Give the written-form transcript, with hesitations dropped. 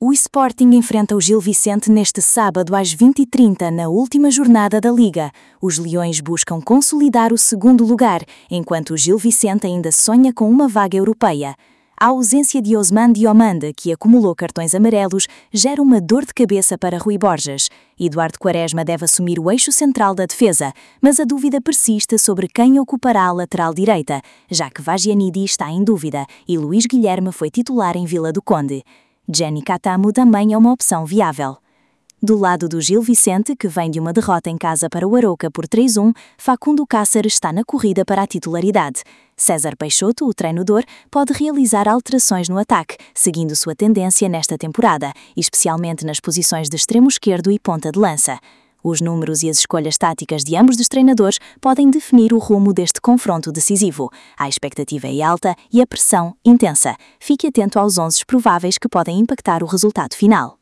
O Sporting enfrenta o Gil Vicente neste sábado às 20h30 na última jornada da Liga. Os Leões buscam consolidar o segundo lugar, enquanto o Gil Vicente ainda sonha com uma vaga europeia. A ausência de Ousmane Diomande, que acumulou cartões amarelos, gera uma dor de cabeça para Rui Borges. Eduardo Quaresma deve assumir o eixo central da defesa, mas a dúvida persiste sobre quem ocupará a lateral direita, já que Vagianidi está em dúvida e Luís Guilherme foi titular em Vila do Conde. Jenny Catamo também é uma opção viável. Do lado do Gil Vicente, que vem de uma derrota em casa para o Arouca por 3-1, Facundo Cáceres está na corrida para a titularidade. César Peixoto, o treinador, pode realizar alterações no ataque, seguindo sua tendência nesta temporada, especialmente nas posições de extremo esquerdo e ponta de lança. Os números e as escolhas táticas de ambos os treinadores podem definir o rumo deste confronto decisivo. A expectativa é alta e a pressão intensa. Fique atento aos 11 prováveis que podem impactar o resultado final.